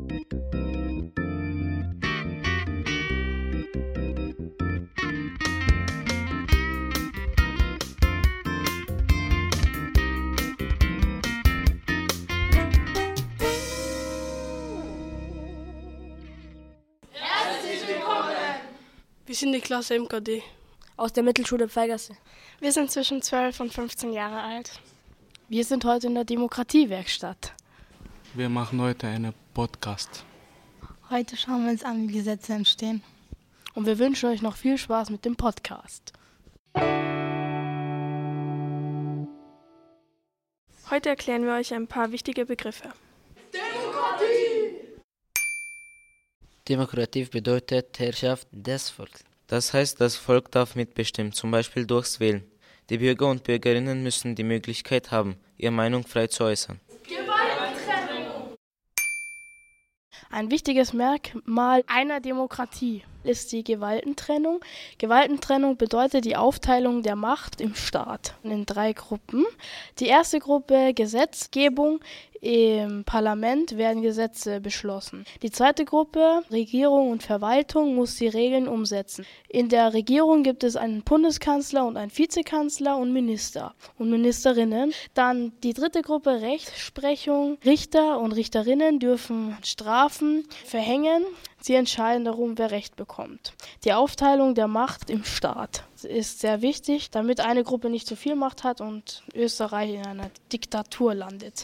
Wir sind die Klasse MKD. Aus der Mittelschule Pfeilgasse. Wir sind zwischen 12 und 15 Jahre alt. Wir sind heute in der Demokratiewerkstatt. Wir machen heute einen Podcast. Heute schauen wir uns an, wie Gesetze entstehen. Und wir wünschen euch noch viel Spaß mit dem Podcast. Heute erklären wir euch ein paar wichtige Begriffe. Demokratie bedeutet Herrschaft des Volkes. Das heißt, das Volk darf mitbestimmen, zum Beispiel durchs Wählen. Die Bürger und Bürgerinnen müssen die Möglichkeit haben, ihre Meinung frei zu äußern. Ein wichtiges Merkmal einer Demokratie ist die Gewaltentrennung. Gewaltentrennung bedeutet die Aufteilung der Macht im Staat in 3 Gruppen. Die erste Gruppe Gesetzgebung. Im Parlament werden Gesetze beschlossen. Die zweite Gruppe, Regierung und Verwaltung, muss die Regeln umsetzen. In der Regierung gibt es einen Bundeskanzler und einen Vizekanzler und Minister und Ministerinnen. Dann die dritte Gruppe, Rechtsprechung. Richter und Richterinnen dürfen Strafen verhängen. Sie entscheiden darum, wer Recht bekommt. Die Aufteilung der Macht im Staat ist sehr wichtig, damit eine Gruppe nicht zu viel Macht hat und Österreich in einer Diktatur landet.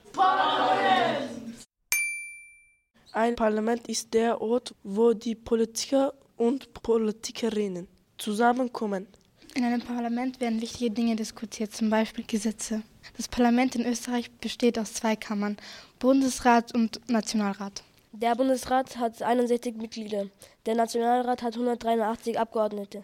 Ein Parlament ist der Ort, wo die Politiker und Politikerinnen zusammenkommen. In einem Parlament werden wichtige Dinge diskutiert, zum Beispiel Gesetze. Das Parlament in Österreich besteht aus 2 Kammern, Bundesrat und Nationalrat. Der Bundesrat hat 61 Mitglieder. Der Nationalrat hat 183 Abgeordnete.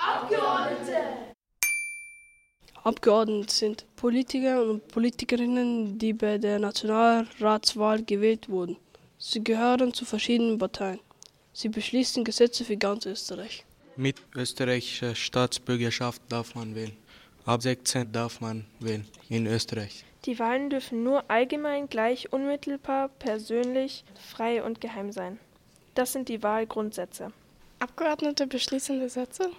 Abgeordnete sind Politiker und Politikerinnen, die bei der Nationalratswahl gewählt wurden. Sie gehören zu verschiedenen Parteien. Sie beschließen Gesetze für ganz Österreich. Mit österreichischer Staatsbürgerschaft darf man wählen. Ab 16 darf man wählen in Österreich. Die Wahlen dürfen nur allgemein, gleich, unmittelbar, persönlich, frei und geheim sein. Das sind die Wahlgrundsätze. Abgeordnete beschließen Gesetze?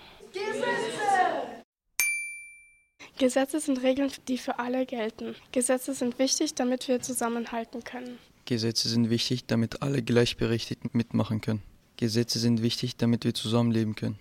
Gesetze sind Regeln, die für alle gelten. Gesetze sind wichtig, damit wir zusammenhalten können. Gesetze sind wichtig, damit alle gleichberechtigt mitmachen können. Gesetze sind wichtig, damit wir zusammenleben können.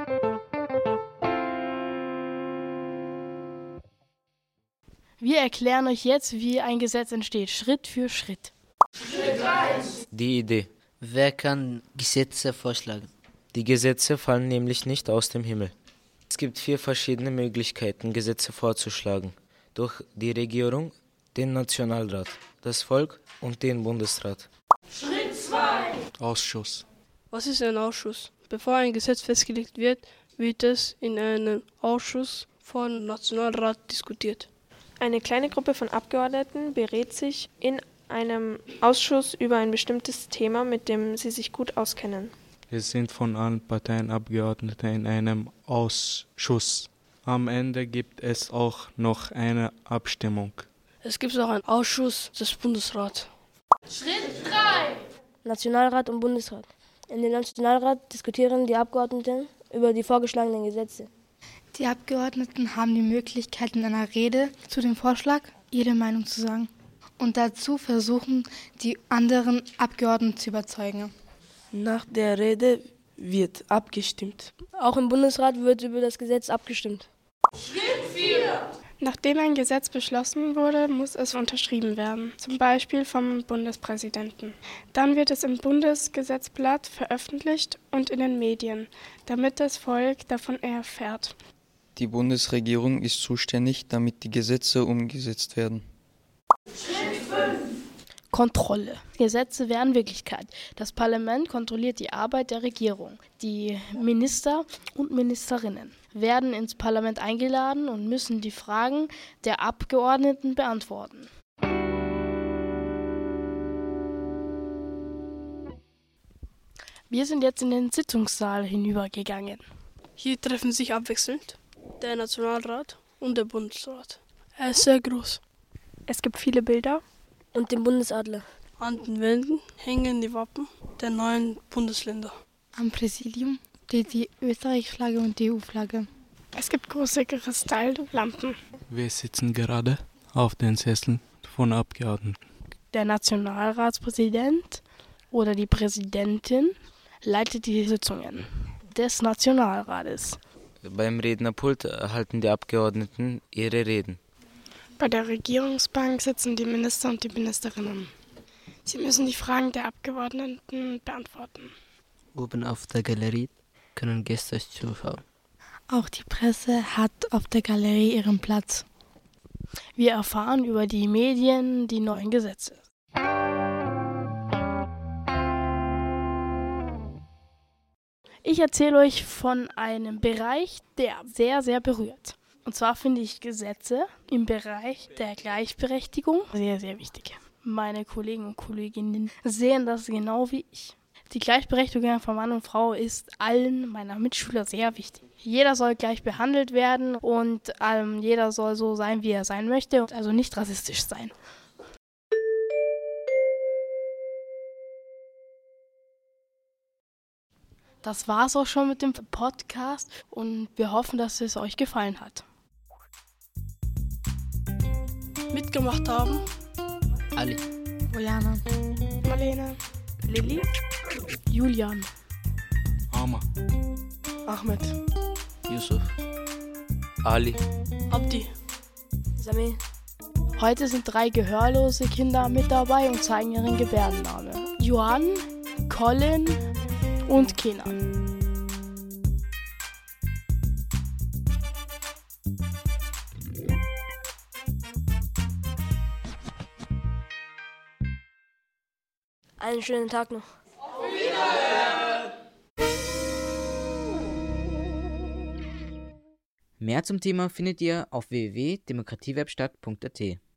Wir erklären euch jetzt, wie ein Gesetz entsteht, Schritt für Schritt. Schritt 1. Die Idee. Wer kann Gesetze vorschlagen? Die Gesetze fallen nämlich nicht aus dem Himmel. Es gibt 4 verschiedene Möglichkeiten, Gesetze vorzuschlagen. Durch die Regierung, den Nationalrat, das Volk und den Bundesrat. Schritt 2. Ausschuss. Was ist ein Ausschuss? Bevor ein Gesetz festgelegt wird, wird es in einem Ausschuss vom Nationalrat diskutiert. Eine kleine Gruppe von Abgeordneten berät sich in einem Ausschuss über ein bestimmtes Thema, mit dem sie sich gut auskennen. Es sind von allen Parteien Abgeordnete in einem Ausschuss. Am Ende gibt es auch noch eine Abstimmung. Es gibt auch einen Ausschuss des Bundesrats. Schritt 3. Nationalrat und Bundesrat. In dem Nationalrat diskutieren die Abgeordneten über die vorgeschlagenen Gesetze. Die Abgeordneten haben die Möglichkeit, in einer Rede zu dem Vorschlag ihre Meinung zu sagen. Und dazu versuchen, die anderen Abgeordneten zu überzeugen. Nach der Rede wird abgestimmt. Auch im Bundesrat wird über das Gesetz abgestimmt. Schritt 4. Nachdem ein Gesetz beschlossen wurde, muss es unterschrieben werden, zum Beispiel vom Bundespräsidenten. Dann wird es im Bundesgesetzblatt veröffentlicht und in den Medien, damit das Volk davon erfährt. Die Bundesregierung ist zuständig, damit die Gesetze umgesetzt werden. Schritt 5. Kontrolle. Gesetze werden Wirklichkeit. Das Parlament kontrolliert die Arbeit der Regierung. Die Minister und Ministerinnen werden ins Parlament eingeladen und müssen die Fragen der Abgeordneten beantworten. Wir sind jetzt in den Sitzungssaal hinübergegangen. Hier treffen sich abwechselnd der Nationalrat und der Bundesrat. Er ist sehr groß. Es gibt viele Bilder Und den Bundesadler. An den Wänden hängen die Wappen der 9 Bundesländer. Am Präsidium steht die Österreich-Flagge und die EU-Flagge. Es gibt große Kristalllampen. Wir sitzen gerade auf den Sesseln von Abgeordneten. Der Nationalratspräsident oder die Präsidentin leitet die Sitzungen des Nationalrates. Beim Rednerpult halten die Abgeordneten ihre Reden. Bei der Regierungsbank sitzen die Minister und die Ministerinnen. Sie müssen die Fragen der Abgeordneten beantworten. Oben auf der Galerie können Gäste zuschauen. Auch die Presse hat auf der Galerie ihren Platz. Wir erfahren über die Medien die neuen Gesetze. Ich erzähle euch von einem Bereich, der sehr, sehr berührt. Und zwar finde ich Gesetze im Bereich der Gleichberechtigung sehr, sehr wichtig. Meine Kollegen und Kolleginnen sehen das genau wie ich. Die Gleichberechtigung von Mann und Frau ist allen meiner Mitschüler sehr wichtig. Jeder soll gleich behandelt werden und jeder soll so sein, wie er sein möchte, und also nicht rassistisch sein. Das war's auch schon mit dem Podcast und wir hoffen, dass es euch gefallen hat. Mitgemacht haben Ali, Bojana, Marlene, Lilly, Julian, Ama, Ahmed, Yusuf, Ali. Abdi. Samir. Heute sind 3 gehörlose Kinder mit dabei und zeigen ihren Gebärdenname. Johann, Colin und Kenan. Einen schönen Tag noch. Mehr zum Thema findet ihr auf www.demokratiewerkstatt.at.